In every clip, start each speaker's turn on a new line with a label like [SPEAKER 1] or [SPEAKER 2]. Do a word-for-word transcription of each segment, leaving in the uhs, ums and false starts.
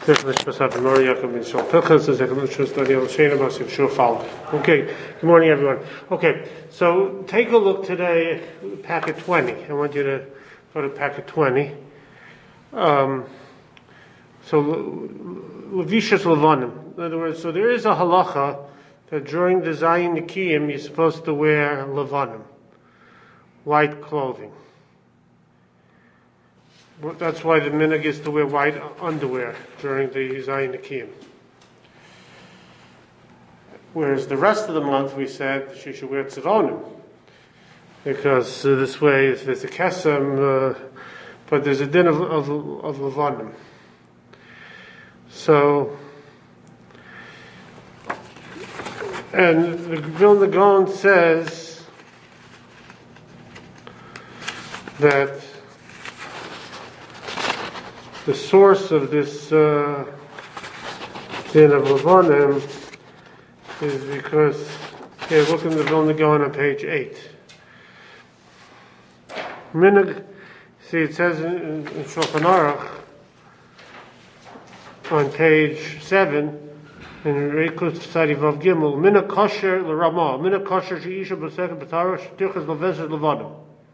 [SPEAKER 1] Okay, good morning, everyone. Okay, so take a look today at packet twenty. I want you to go to packet twenty. Um, so, Levishas Levanim. In other words, so there is a halacha that during the Zayin Nikiyim you're supposed to wear Levanim, white clothing. That's why the minhag is to wear white underwear during the Zayin Nikiyim. Whereas the rest of the month we said she should wear tzivonim, because uh, this way if there's a kesem, uh, but there's a din of of, of levanim. So, and the Vilna Gaon says that the source of this uh, din of levanim is because, here, look in the Vilna Gaon on page eight. Minhag, see, it says in, in, in Shulchan Aruch on page seven, in Reikut Tzadi Vav Gimel, Minhag kosher l'Ramah, Minhag kosher she'isha b'seket b'tara she'tirchas leveset levanim.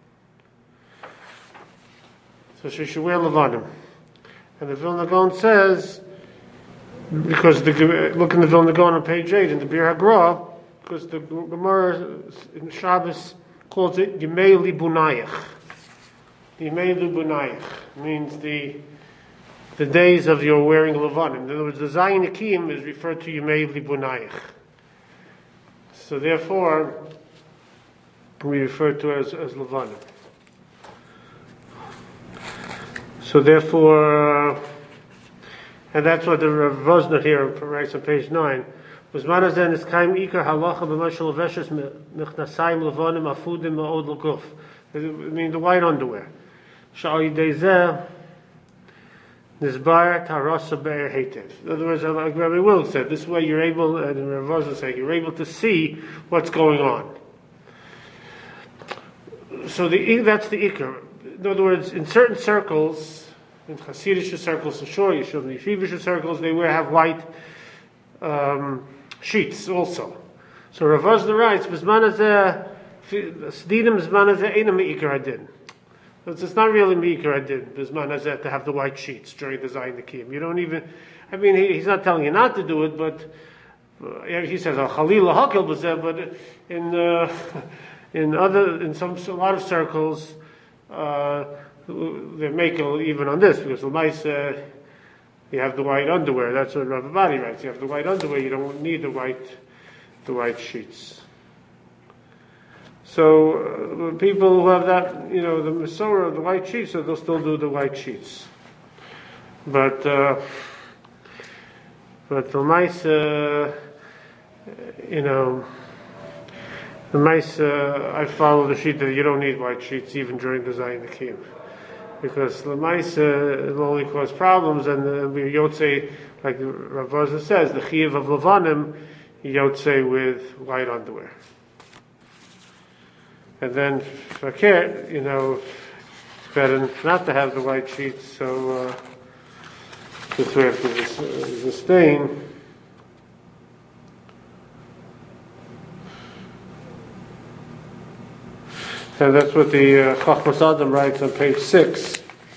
[SPEAKER 1] So she should wear levanim. And the Vilna Gaon says, because the look in the Vilna Gaon on page eight in the Bir HaGra, because the Gemara in Shabbos calls it Yemei Libunayich. Yemei Libunayich means the the days of your wearing levanim. In other words, the Zayin Nikiyim is referred to Yemei Libunayich. So therefore, we refer to it as, as levanim. So therefore, uh, and that's what the Rav Vosner here writes on page nine. Was manazen is kaim ikar halacha b'mashal leveshes mechnasayim levanim afudim ma'od l'guf. I mean the white underwear. Sha'al yidei zeh nizbar tarasa be'er heitev. In other words, like Rabbi Will said, this way you're able, and Rav Vosner said, you're able to see what's going on. So the that's the ikar. In other words, in certain circles, in Hasidic circles, for sure, Yeshiv, in Yeshivish circles, they wear have white um, sheets also. So Rav Vosner writes, "B'zman hazeh, Sdinim b'zman hazeh einam meikar hadin." It's not really meikar hadin b'zman hazeh to have the white sheets during the Zayin Nikiyim. You don't even. I mean, he, he's not telling you not to do it, but uh, he says al chalila hakel b'zeh. But in uh, in other in some a lot of circles. Uh, they make it even on this because l'maisa uh, you have the white underwear. That's what Rav Abadi writes. You have the white underwear. You don't need the white, the white sheets. So uh, people who have that, you know, the Masorah of the white sheets, so they'll still do the white sheets. But uh, but l'maisa, uh, you know. The mice, uh, I follow the sheet that you don't need white sheets even during the Zayin Nikiyim, because the mice uh, will only cause problems, and uh, Yotzei, like Rav Vosner says, the chiyuv of levanim, Yotzei with white underwear. And then fakir, you know, it's better not to have the white sheets, so uh, this way after this, uh, the stain. And that's what the uh, Chachmas Adam writes on page six.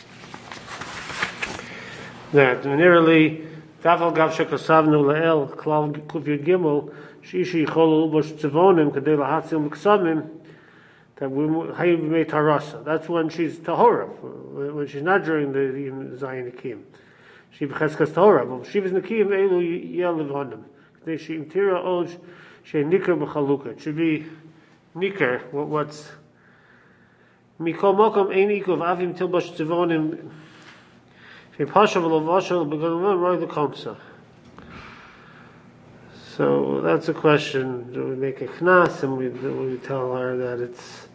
[SPEAKER 1] That nearly Tafel Gav Shekasavnu Leel Klav Kufyud Gimel Shishi Chol Ubosh Tzivonim Kadei Lahatzil Meksamim that we Hayib Mei Tarasa. That's when she's Tahora, when she's not during the Zayin Nikiyim. She B'cheskas Tahora, but she was Nikiyim Elu Yel Levanim. Kadei She Imtira Oj She Nikar B'Chaluka. It should be Nikar. What, what's Mikol Mokom Ein Ikov Avim Tilbosh Tzivonim Pasha V'Lovashal B'Galuman Roy the Komsa. So that's a question. Do we make a knas and we, we tell her that it's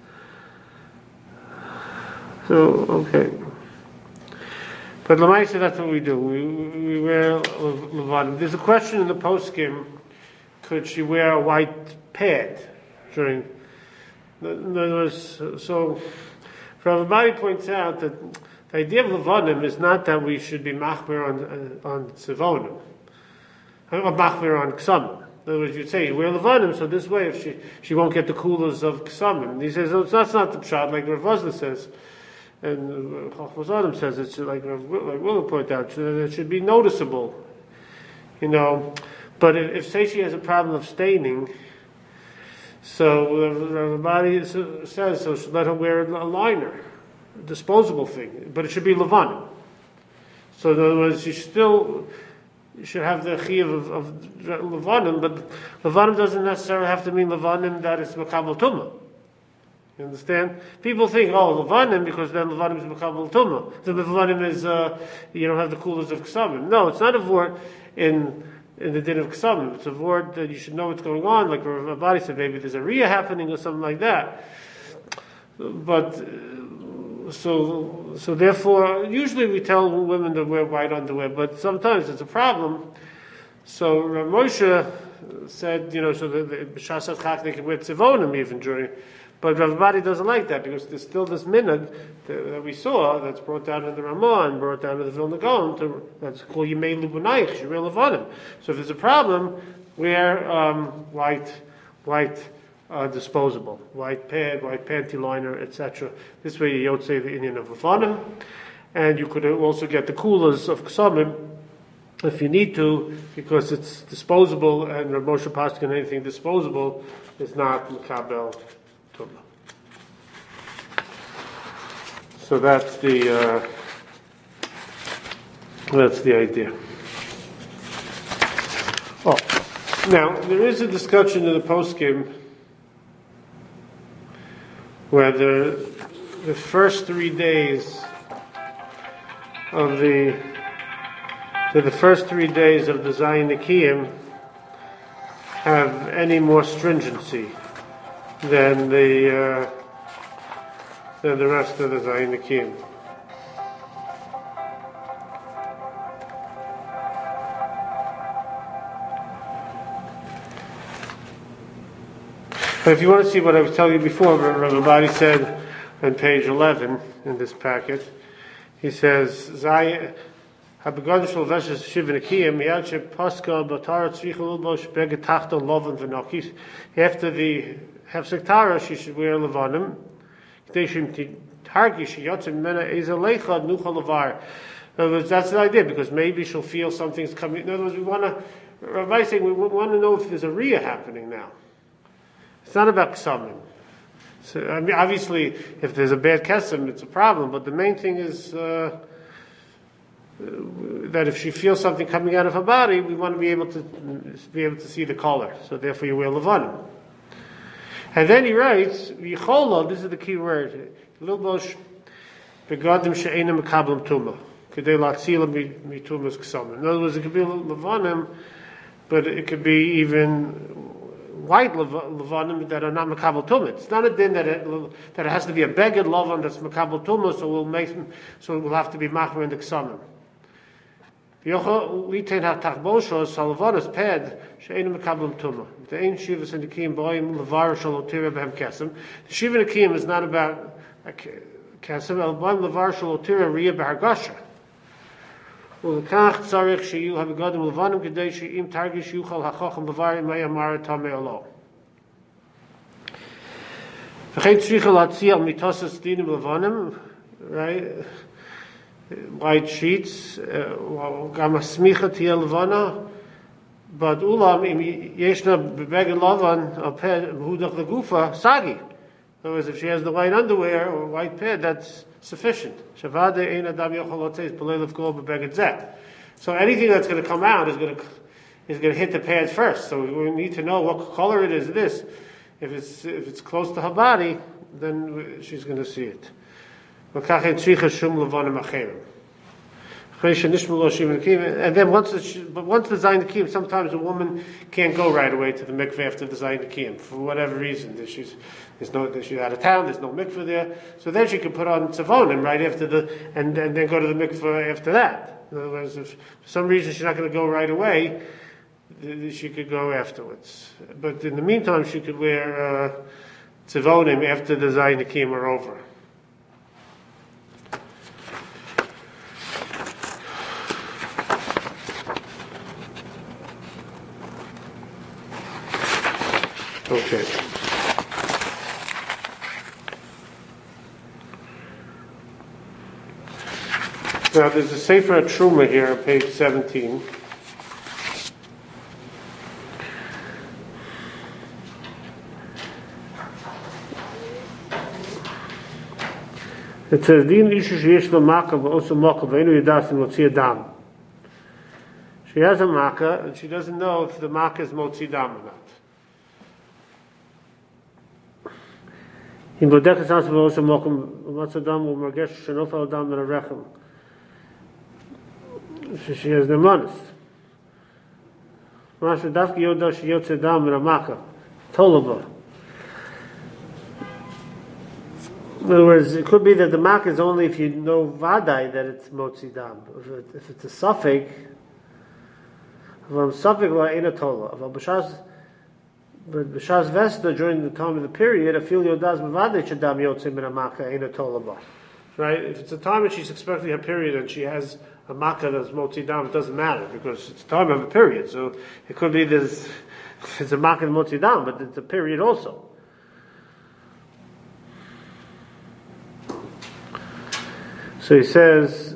[SPEAKER 1] so okay? But Lamaisa, that's what we do. We we wear levanim. There's a question in the poskim: could she wear a white pad during? In other words, so Rav Abadi points out that The idea of levanim is not that we should be machmir on uh, on tzivonim, or machmir on ksamim. In other words, you'd say, you wear levanim, so this way if she, she won't get the coolers of ksamim. And he says, oh, that's not the pshat, like Rav Vosna says, and Chachmas Adam says, it's like Rav like Willow pointed out, it should be noticeable, you know. But if, if say she has a problem of staining, so the body says, so should let her wear a liner, a disposable thing, but it should be levanim. So in other words, she still you should have the chiyuv of, of levanim, but levanim doesn't necessarily have to mean levanim that is makabel tumah. You understand? People think, oh, levanim, because then levanim is makabel tumah. So the levanim is, uh, you don't have the coolers of ksamim. No, it's not a word in in the din of ksamim. It's a word that you should know what's going on, like Rav Abadi said, maybe there's a riyah happening or something like that. But So, so therefore, usually we tell women to wear white underwear, but sometimes it's a problem. So Rav Moshe said, you know, so the b'shas chak they can wear tzivonim even during, but Rav Abadi doesn't like that because there's still this minhag that, that we saw that's brought down in the Ramah and brought down in the Vilna Gaon to that's called Yimei Lubunayich Shirei Levanim. So if there's a problem, wear um, white, white. Uh, disposable, white pad, white panty liner, et cetera. This way you don't say the Indian of levanim, and you could also get the coolers of ksamim if you need to, because it's disposable, and Rav Moshe Paskin, anything disposable is not makabel tumah. So that's the uh, that's the idea. Oh, now there is a discussion in the poskim where the the first three days of the the, the first three days of the Zayin Nikiyim have any more stringency than the uh, than the rest of the Zayin Nikiyim. But if you want to see what I was telling you before, Rav Abadi said on page eleven in this packet, he says, "Zay habegad shel veshes shiva nikiyim miyad shepaska batar tzricha lulbosh beged tachton lovan v'nakis." After the hefsek tara, she should wear levanim. K'dei targi sheyotzim mena eza leichad nuchal levar. In other words, that's the idea, because maybe she'll feel something's coming. In other words, we want to. Rabbi saying we want to know if there's a riyah happening now. It's not about ksamim. So, I mean, obviously, if there's a bad kesem, it's a problem. But the main thing is uh, that if she feels something coming out of her body, we want to be able to be able to see the color. So therefore, you wear levanim. And then he writes, "Yicholo." This is the key word. Lilbosh begadim she'enim mekablim tumah kedei latzila mitumas ksamim. In other words, it could be levanim, but it could be even white levanim that are not makabel tumah. It's not a din that it, that it has to be a beged levan that's makabel tumah, so we'll make so it will have to be machmer in the ksamim. V'yochel litain hatachboshos salavanas ped she'einu makabel tumah. The ein shivas and nikim boim levar shalotira behem kesem. The shiva nikim is not about kesem. El boim levar shalotira riyah behargasha. ולכך צריך שיהיו הבגדים לבנים כדי שאם תרגיש יוכל החוכם לבר מה יאמר טמא או לא. וכן צריך להציע על מיתוסס דינים לבנים, right? White sheets, גם הסמיכה תהיה לבנה, but אולם אם ישנה בבגד לבן על פד מהודך לגופה, סגי. In other words, if she has the white underwear or white pad, that's sufficient. So anything that's going to come out is going to is going to hit the pad first. So we need to know what color it is. This, if it's if it's close to her body, then she's going to see it. And then once the, but once the Zayin Nikiyim, sometimes a woman can't go right away to the mikveh after the Zayin Nikiyim for whatever reason. She's there's no she's out of town. There's no mikveh there, so then she can put on tzivonim right after the and, and then go to the mikveh after that. In other words, if for some reason she's not going to go right away, she could go afterwards. But in the meantime, she could wear uh, tzivonim after the Zayin Nikiyim are over. Okay. Now there's a Sefer Truma here on page seventeen. It says, "Din isha sheyesh lo makkah v'osu makkah v'enu yidas im motzi adam." She has a makkah and she doesn't know if the makkah is motzi dam or not. In bodeket as v'osu makkah v'motzi dam u'mergesh shenofal dam min harechem. So she has the manas. Masha dafki yoda sheyotze dam min hamakkah tolaba. In other words, it could be that the mak is only if you know vadai that it's motzi dam. If, it, if it's a suffix, if I'm suffix la ena tola. If I'm b'shas, but b'shas vesta during the time of the period, I feel yodas b'vadai shadam yotze min hamaka ena tola ba. Right? If it's a time when she's expecting a period and she has a makkah that's motzi dam, it doesn't matter because it's time of a period. So it could be this. It's a makkah motzi dam, but it's a period also. So he says,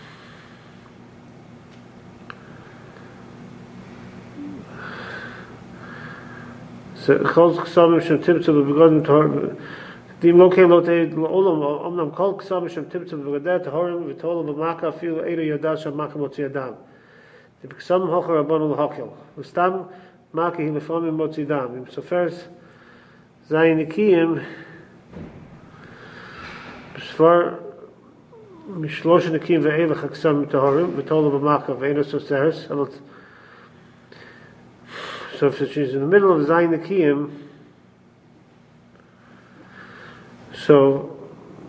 [SPEAKER 1] so Chol Ksavim Shem Tibtzu B'Begodim Toharim Dim Lo Kein Lo Teid Olam Omnam Kol Ksavim Shem Tibtzu B'Begodim Toharim V'Tolam B'Maka Afilu Eilu Yodas Shem Maka Motzi Adam Dim Ksavim Hocher Rabbanu L'Hokel V'Stam Maka Hi Lefamim Motzi Dam Im Sofers Zayin Nikiyim B'Svar Mishlosh Nikim ve'elach haksam taharim v'tola b'maka ve'enos oseres. So if she's in the middle of Zayin Nikim, so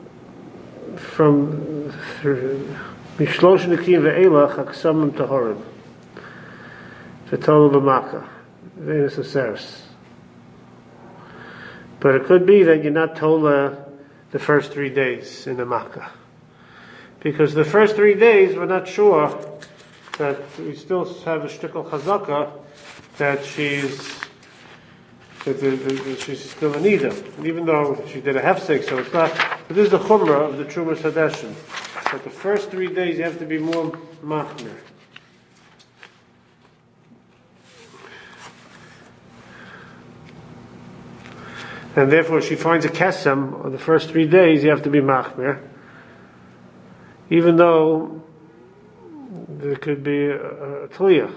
[SPEAKER 1] from Mishlosh Nikim ve'elach haksam taharim v'tola b'maka ve'enos oseres. But it could be that you're not tola the first three days in the Makkah. Because the first three days, we're not sure that we still have a shtickle chazaka that she's that, the, the, that she's still a nida, even though she did a hefsek. So it's not. But this is the chumrah of the Trumas Hadeshim. That the first three days you have to be more machmir. And therefore, she finds a kesem on the first three days. You have to be machmir. Even though there could be a, a tliyah.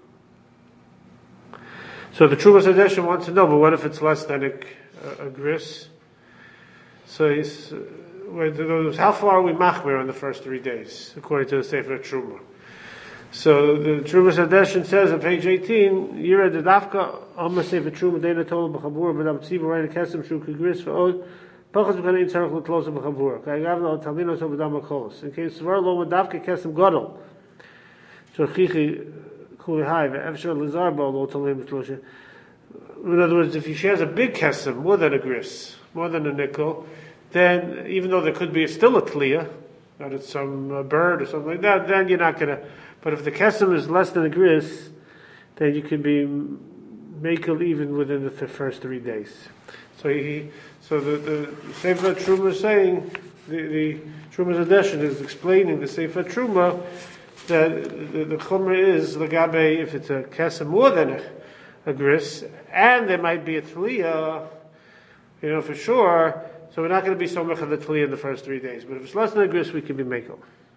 [SPEAKER 1] So the Trumas Hadeshim wants to know, but what if it's less than a, a, a gris? So he's, uh, how far are we machmir on the first three days, according to the Sefer Truma? So the Trumas Hadeshim says on page eighteen, Yira de Dafka, Amma Sefer Truma, Dena Tola B'Chabur, B'Dam Tziva, Rayna Kesem, Shu Kegris, V'od, Pachas b'kanein tzarech l'tlosa b'chavura. K'ayagavna l'talminos o'v'dam ha'kolos. In case svar lo medavke kesem gadol. Tzorchichi kulihai ve'efshar l'zar bo lo talim b'tlosha. In other words, if she has a big kesem, more than a gris, more than a nickel, then even though there could be still a tliya, that it's some uh, bird or something like that, then you're not going to. But if the kesem is less than a gris, then you could be makel even within the th- first three days. So he, so the, the Sefer Truma is saying, the, the Trumas Hadeshim is explaining the Sefer Truma that the, the chumrah is legabe if it's a kesem more than a, a gris, and there might be a tliyah, you know for sure. So we're not going to be so much of the tliyah in the first three days. But if it's less than a gris, we can be makel.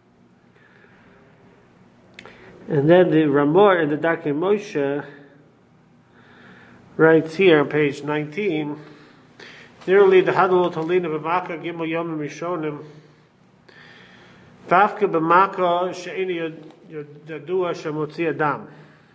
[SPEAKER 1] And then the Ramor in the Darkei Moshe writes here on page nineteen. Nearly the Hadal Talina b'Maka Gimel Yomim Rishonim. Vafka b'Maka she'eni yadua shemotzi adam.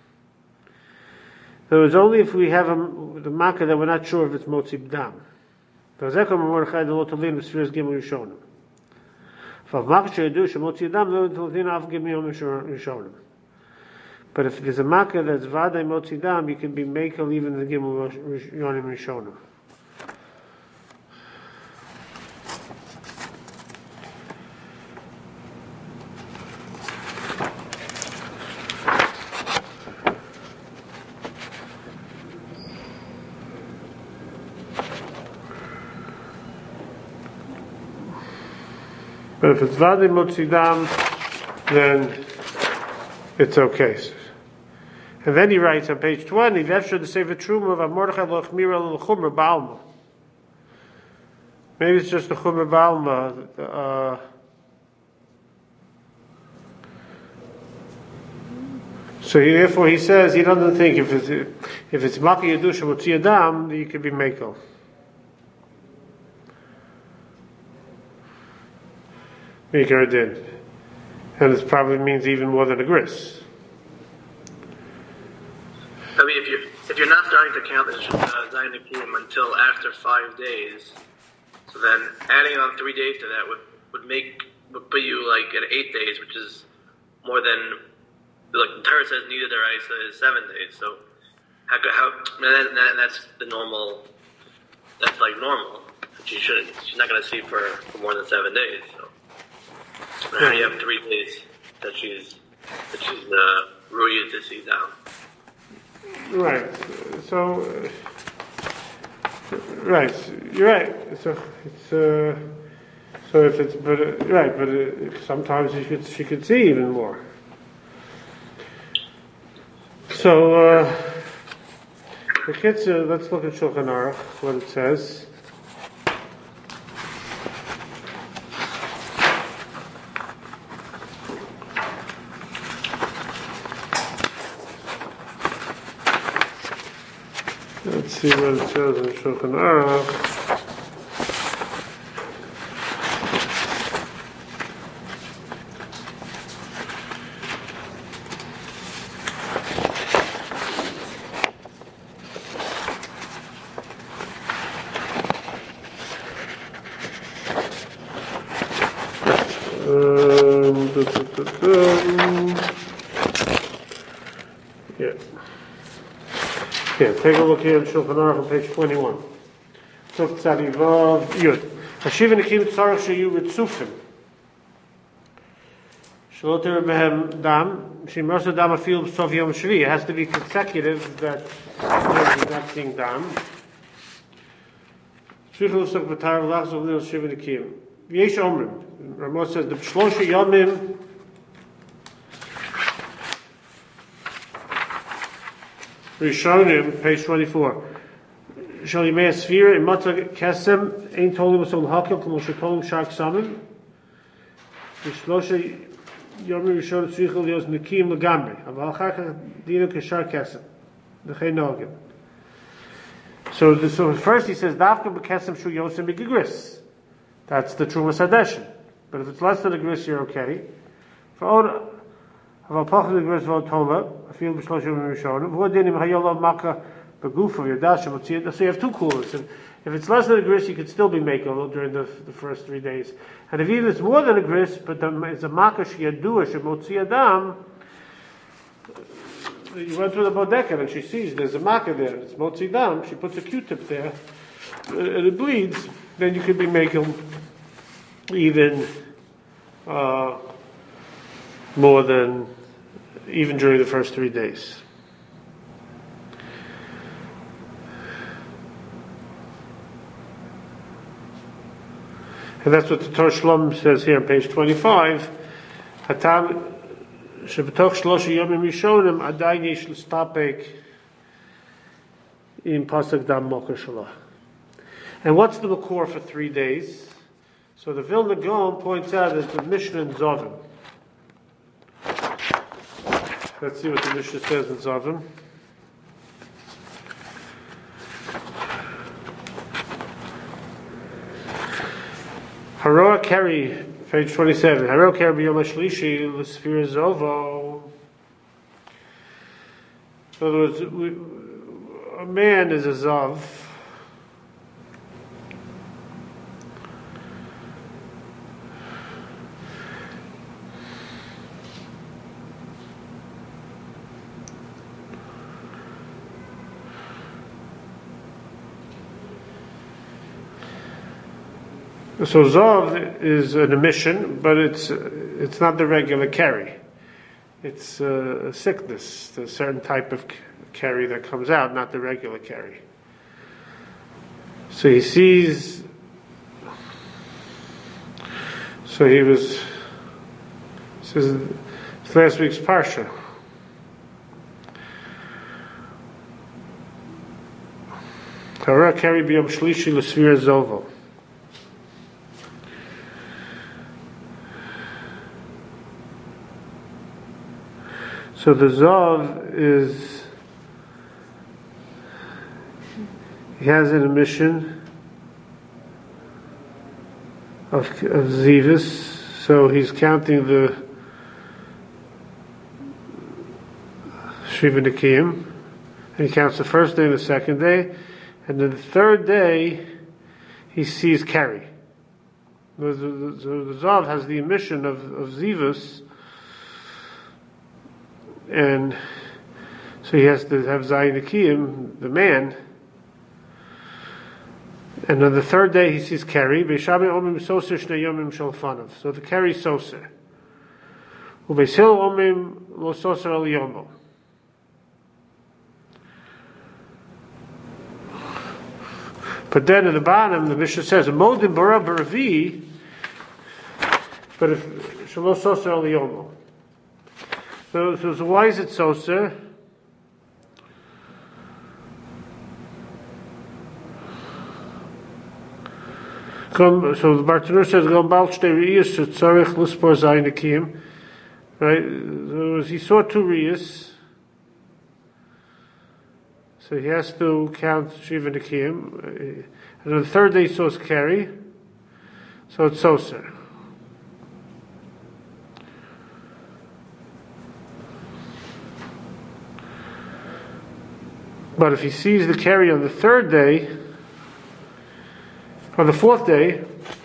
[SPEAKER 1] There was only if we have a, the Maka that we're not sure if it's motzi dam. V'azekom Mordechai the Talina b'Sfiras Gimel Rishonim. V'Maka she'edu shemotzi adam lo Talina af Gimel Yomim Rishonim. But if there's a Maka that's vaday motzi dam, you can be makel even the Gimel Yomim Rishonim. But if it's Vadi Motzidam, then it's okay. And then he writes on page twenty, Vefsha the Sefer Truma of Mordechai Lochmir al Chumra Balma. Maybe it's just the Chumra Balma. Uh, so he, therefore he says he doesn't think if it's if it's Maki Yadusha Motzi Adam, you could be Mekel. Mekel did. And this probably means even more than a gris.
[SPEAKER 2] I mean, if you're, if you're not starting to count the uh, Zayin Akim until after five days, so then adding on three days to that would, would make, would put you like at eight days, which is more than, like the Torah says, neither their Isa is seven days. So, how, how and that, that's the normal, that's like normal. But you shouldn't, she's not going to see for, for more than seven days. So, now you have three days that she's, that she's uh, ruined to see down.
[SPEAKER 1] Right. So, uh, right. You're right. So it's uh, so if it's but uh, right, but uh, sometimes she could she could see even more. So uh, the kids. Uh, let's look at Shulchan Aruch, what it says. Let's see what it says in Shulchan Aruch. Um, da, da, da, da. Yeah. Yeah, take a look here in Shulchan Aruch on page twenty-one. Tov Tzadivav Yud. Hashiv Nekim Tzarech Sheyu Ritzufim. Shalot Yer Behem Dam. Shimrasa Dam Afil B'Sov Yom Shvi. It has to be consecutive that you're not seeing Dam. Shvichel Ustak B'Tar V'Lachzov Lil Hashiv Nekim. Yesh Omrim. Ramos says the Shlosha Yomim. Rishonim, page twenty-four. Shalimei Sfira in Matzah Kesem Ein Tolim Usul Hakel K'mo Shetolim Shark Samim. Rishlosha Yomim Rishon Tzrichel Yos Nekim Legamri. Aval Chaka Dino K'Shar Kesem. L'chei Nogim. So, the, so first he says Dafka B'Kesem Shu Yosem B'Gigris. That's the Truma Sadeshin. But if it's less than a gris, you're okay. For all אבל פחד לגרס ועוד תולה, אפילו בשלושה ימים ראשונים, ועוד דינים היה לו מכה בגופו, ידע שמוציא it. So you have two coolers. And if it's less than a gris, you could still be makel during the, the first three days. And if even it's more than a gris, but it's a maka sheyadua shemotzi adam, you went through the bodeka and she sees there's a maka there, it's motzi dam, she puts a Q-tip there, and it bleeds, then you could be makel even uh, more than even during the first three days. And that's what the Torah Shlom says here on page twenty-five. Hatam shebetoch shlosha yomim rishonim adayin yesh l'stapek in pasuk dam moker shalah. And what's the makor for three days? So the Vilna Gaon points out that the Mishnah in Zovim. Let's see what the Mishnah says in Zovim. Haroah Keri, page twenty-seven. Haroah Keri b'yom hashlishi l'sfira zovo. In other words, we, a man is a zav. So Zov is an emission, but it's it's not the regular carry. It's a sickness, a certain type of carry that comes out, not the regular carry. So he sees. So So he was, this is it's last week's Parsha. Hara carry b'yom shlishi l'svira zovo. So the Zov is, he has an emission of, of Zivis, so he's counting the Shiva Nikiyim, and he counts the first day and the second day, and then the third day he sees Keri. So the, the, the Zov has the emission of, of Zivus, and so he has to have Zayin Nikiyim, the man. And on the third day he sees Keri. So the Keri soser. Ubeishil omim lo soser al yomo. But then at the bottom the Mishnah says modim bara baravi. But if shelo soser al yomo. So, so, so why is it soser? So the Bartanur says, right? So he saw two riyas, so he has to count Shiva Nikiyim. And on the third day he saw Keri, so it's soser. But if he sees the Keri on the third day, on the fourth day,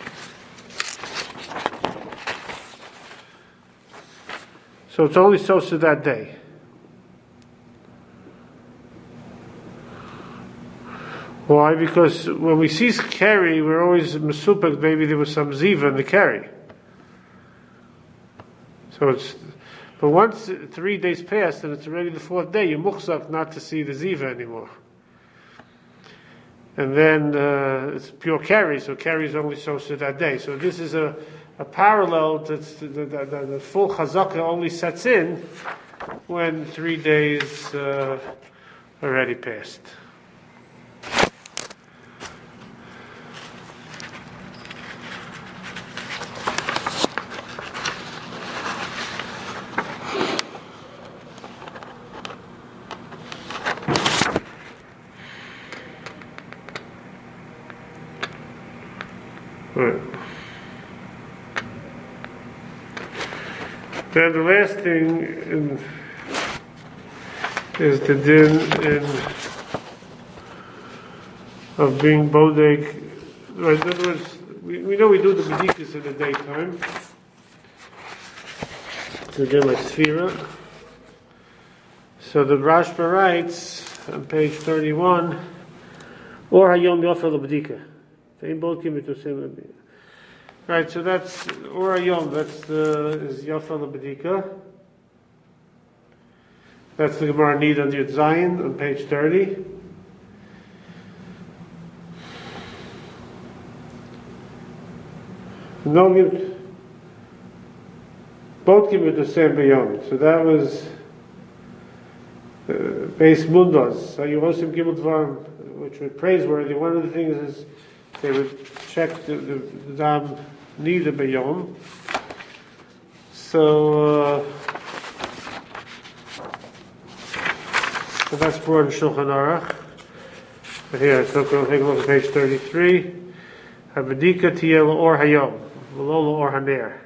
[SPEAKER 1] so it's only sosa that day. Why? Because when we see Keri, we're always mesupek, maybe there was some ziva in the Keri. So it's, but once three days pass and it's already the fourth day, you're muchzak not to see the ziva anymore. And then uh, it's pure Keri, so Keri is only sosa that day. So this is a, a parallel that's the, the, the, the full chazaka only sets in when three days uh, already passed. Right. Then the last thing in, is the din in, of being bodek. Right, in other words, we, we know we do the bedikas in the daytime. So again, like Sfira. So the Rashba writes on page thirty-one, or hayom yofer lebedika. Right, so that's or ayom. That's the is Yafal Abedika. That's the Gemara Need on Yud Zayin on page thirty. No, both give it the same bayom. So that was uh, base mundos. So you also give it one, which was praiseworthy. One of the things is they would check the, the, the dam need a bayom. So, uh, so that's brought in Shulchan Aruch. But here, so we'll take a look at page thirty-three. Habedika tiyel or hayom, v'lo or haner.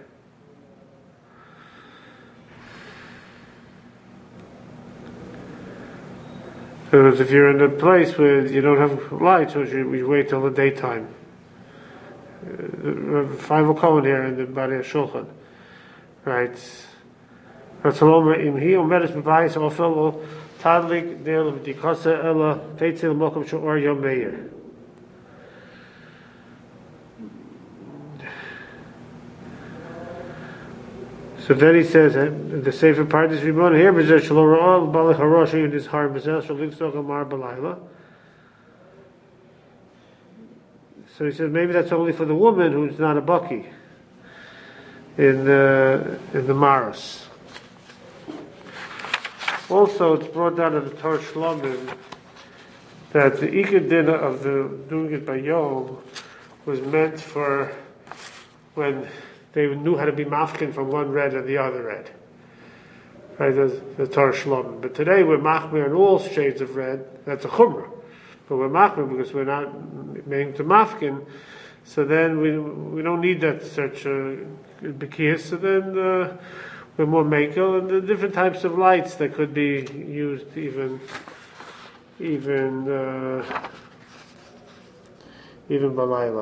[SPEAKER 1] Because if you're in a place where you don't have lights, so you wait till the daytime. Uh, five o'clock here in the Bari Shulchan, right? Ratzalom im hi omeres b'bayis ofel tadlik del v'dikasa ela teitzil mokum she'or yom meir. So then he says, uh, the safer part is Rimon here, B'zeh shelo ra'al b'alech haroshi in his heart, B'zeh shelo livsok amar b'layla. So he says maybe that's only for the woman who's not a bucky. in the in the Maros. Also, it's brought down in the Torah Shlomim that the Ikar Din of the doing it by Yom was meant for when they knew how to be mafkin from one red and the other red. Right, the, the Torah Shlomim. But today we're machmir in all shades of red. That's a chumrah. But we're machmir because we're not made to mafkin. So then we we don't need that such a bikiyas. So then uh, we're more makel, and the different types of lights that could be used even even uh, even balayla.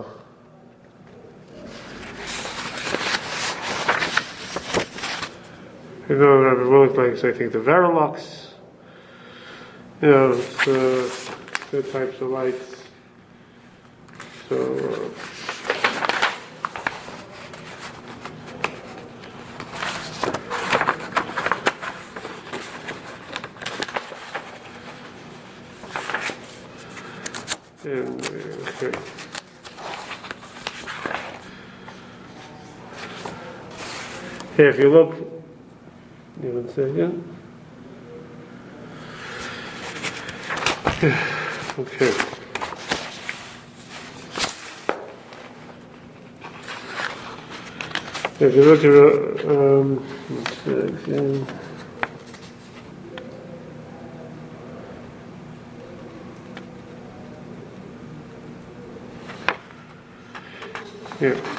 [SPEAKER 1] You know, Rabbi Mulek likes, I think, the Verilux. You know, the, the types of lights. So, uh, and, okay. Here, if you look, give it a second. Okay. If you look at um, one second. Yeah.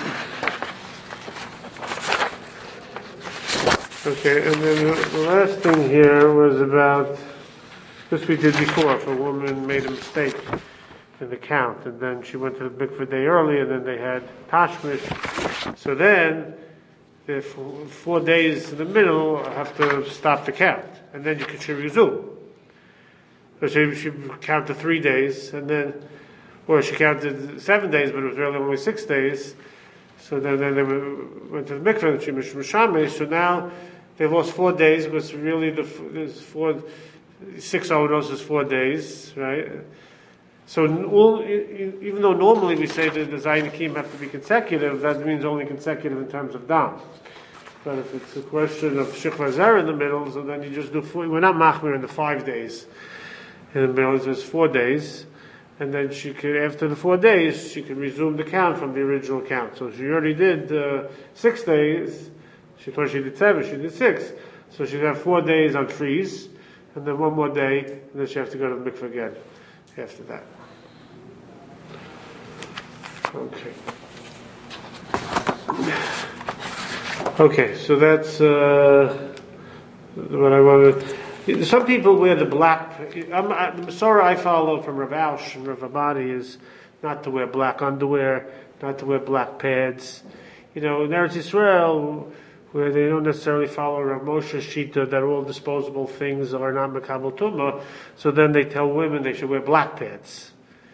[SPEAKER 1] Okay, and then the, the last thing here was about this we did before. If a woman made a mistake in the count, and then she went to the mikveh day early, and then they had tashmish. So then, the four, four days in the middle have to stop the count, and then you can she resume. So she she counted three days, and then, or she counted seven days, but it was really only six days. So then, then they went to the mikveh, and she mishmashame. So now they lost four days because really the there's four. Six odos is four days, right? So all, even though normally we say that the Zayin Akim have to be consecutive, that means only consecutive in terms of dam. But if it's a question of Shechva Zera in the middle, so then you just do four, we're not machmir in the five days. In the middle, there's four days. And then she could, after the four days, she could resume the count from the original count. So she already did uh, six days. She thought she did seven, she did six. So she'd have four days on freeze. And then one more day, and then she has to go to the mikveh again after that. Okay. Okay, so that's uh, what I wanted. Some people wear the black. I'm, I, the Masorah I follow from Rav Aush and Rav Abadi is not to wear black underwear, not to wear black pads. You know, in Eretz Yisrael, where they don't necessarily follow Rav Moshe's shita that all disposable things are not mekabel tumah, so then they tell women they should wear black pads.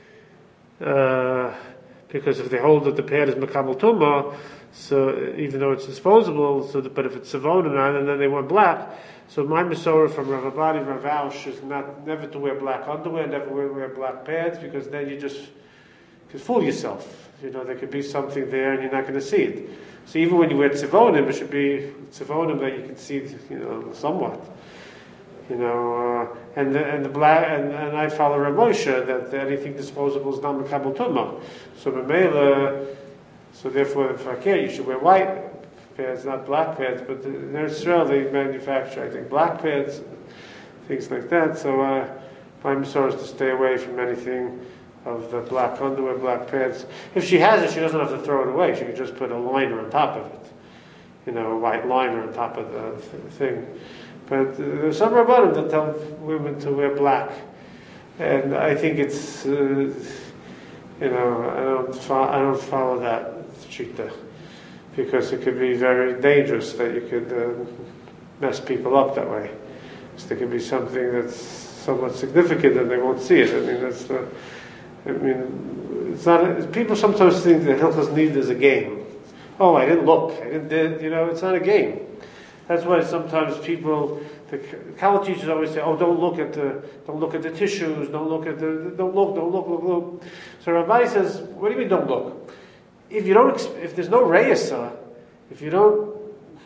[SPEAKER 1] Uh, because if they hold that the pad is mekabel tumah, so even though it's disposable, so that, but if it's savonim, and then they wear black. So my Masorah from Rav Abadi, Rav Aush is not never to wear black underwear, never wear, wear black pads, because then you just can fool yourself. You know, there could be something there and you're not going to see it. So even when you wear tzivonim, it should be tzivonim that you can see, you know, somewhat. You know, uh, and the, and the black and, and I follow Rav Moshe that anything disposable is not mekabel tumah. So Mamela, so therefore, if I can, you should wear white pads, not black pads. But in Eretz Israel, they manufacture, I think, black pads, things like that. So uh, my Masorah is to stay away from anything of the black underwear, black pads. If she has it, she doesn't have to throw it away. She can just put a liner on top of it. You know, a white liner on top of the th- thing. But uh, there's some rabbanim that tell women to wear black. And I think it's, uh, you know, I don't, fo- I don't follow that shita. Because it could be very dangerous that you could uh, mess people up that way. So there could be something that's somewhat significant and they won't see it. I mean, that's the... I mean, it's not. People sometimes think that Hilchos Nida is a game. Oh, I didn't look. I didn't. Did, you know, it's not a game. That's why sometimes people, the college teachers always say, "Oh, don't look at the, don't look at the tissues. Don't look at the, don't look, don't look, look, look." So Rabbi says, "What do you mean, don't look? If you don't, if there's no reyesa, if you don't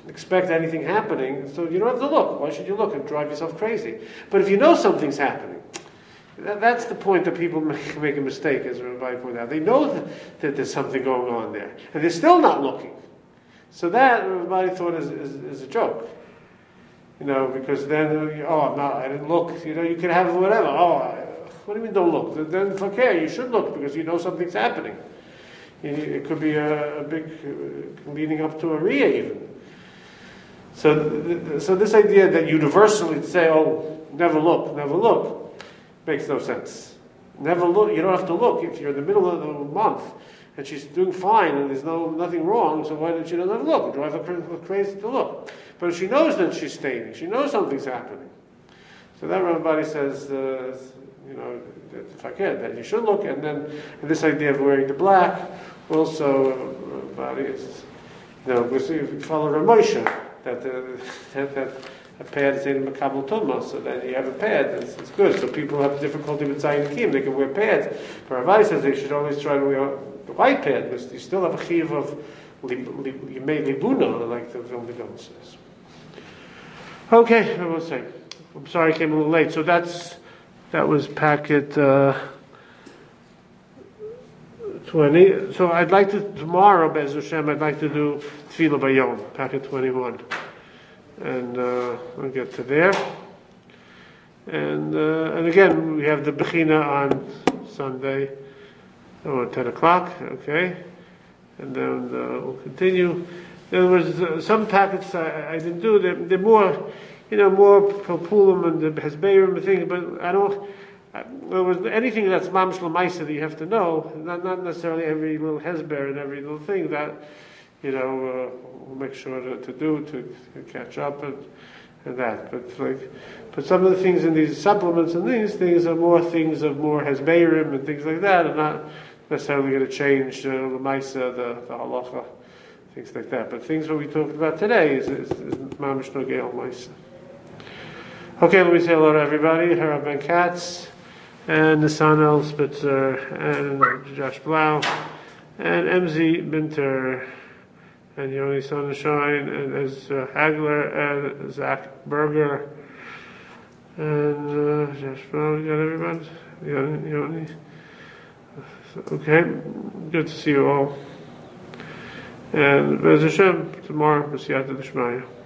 [SPEAKER 1] expect anything happening, so you don't have to look. Why should you look and drive yourself crazy? But if you know something's happening, that, that's the point that people make, make a mistake, as Rabbi pointed out. They know that, that there's something going on there, and they're still not looking. So that everybody thought is, is, is a joke. You know, because then, oh, I'm not, I didn't look. You know, you can have whatever. Oh, I, what do you mean don't look? Then for care, you should look because you know something's happening. It could be a, a big, uh, leading up to a Riyah even. So, th- so this idea that universally say, oh, never look, never look, makes no sense. Never look, you don't have to look if you're in the middle of the month and she's doing fine and there's no nothing wrong, so why don't you not look? Drive her crazy to look. But if she knows that she's staining, she knows something's happening. So that Rambam says, uh, you know, if I can, then you should look. And then and this idea of wearing the black, also, uh, is, you know, we follow Ramosha, that, uh, that, that a pad is in Makabal Tumah, so then you have a pad, it's, it's good. So people have difficulty with Zayin Kim, they can wear pads. But Rabbi says they should always try to wear the white pad, because you still have a chiv of Yimei Libuna, like the Vilna says. Okay, I will say. I'm sorry I came a little late. So that's that was packet uh, twenty. So I'd like to tomorrow, Be'ez Hashem, I'd like to do Tefillah Bayom, packet twenty-one, and uh, we'll get to there. And uh, and again, we have the Bechina on Sunday, oh, at ten o'clock. Okay, and then uh, we'll continue. There was uh, some packets I, I didn't do. They're, they're more, you know, more Pulim and the Hezbeirim and things. But I don't. I, there was anything that's Mamish L'Maisa that you have to know. Not not necessarily every little Hezber and every little thing that, you know, uh, we'll make sure to, to do to, to catch up and and that. But like, but some of the things in these supplements and these things are more things of more Hezbeirim and things like that, and not necessarily going to change uh, L'Maisa, the the halacha. Things like that. But things what we talked about today is is, is Mamish Nogei Maisa. Okay, let me say hello to everybody. Hera Ben Katz, and Nissan El Spitzer, and Josh Blau, and M Z Binter, and Yoni Sonnenschein, and Ezra Hagler, and Zach Berger, and uh, Josh Blau. You got everybody? Yoni, Yoni. Okay, good to see you all. And Be'ez Hashem, tomorrow, B'siyata D'Shmaya.